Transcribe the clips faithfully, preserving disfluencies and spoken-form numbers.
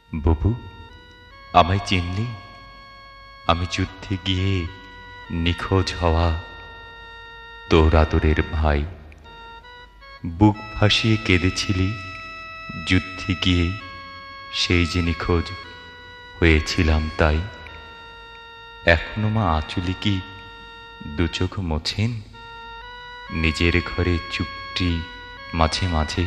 বুবু, আমায় চিনলি? আমি যুদ্ধে গিয়ে নিখোঁজ হওয়া তোর আদরের ভাই। বুক ভাসিয়ে কেঁদেছিলি যুদ্ধে গিয়ে, সেই যে নিখোঁজ হয়েছিলাম তাই। এখনো মা আঁচলে কি দু চোখ মোছেন? নিজের ঘরে চুপটি মাঝে মাঝে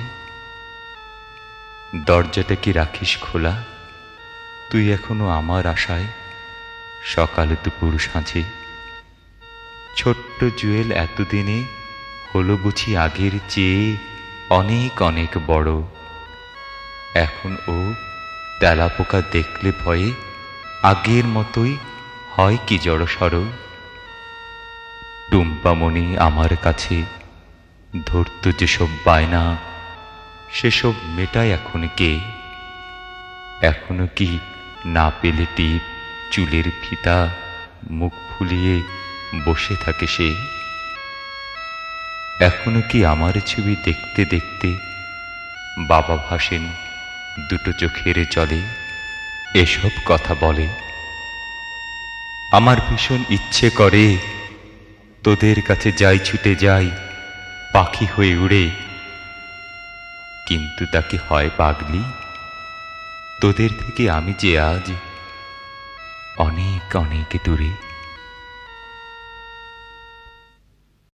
দরজাটা কি রাখিস খোলা? তুই এখনো আমার আশায় সকাল দুপুর সাঁঝে। ছোট্ট জুয়েল এতদিনে হলো বুঝি আগের চেয়ে অনেক অনেক বড়। এখন ও তেলাপোকা দেখলে ভয়ে আগের মতোই হয় কি জড়সড়। টুম্পামণি আমার কাছে ধরত যেসব বায়না, সেসব মেটায় এখন কে? এখনো কি না পেলে টিপ চুলের ফিতা মুখ ফুলিয়ে বসে থাকে সে? এখনো কি আমার ছবি দেখতে দেখতে বাবা ভাসেন দুটো চোখের জলে, এসব কথা বলে? আমার ভীষণ ইচ্ছে করে তোদের কাছে যাই, ছুটে যাই পাখি হয়ে উড়ে। কিন্তু তা কি হয় পাগলি? তোদের থেকে আমি যে আজ অনেক অনেক দূরে।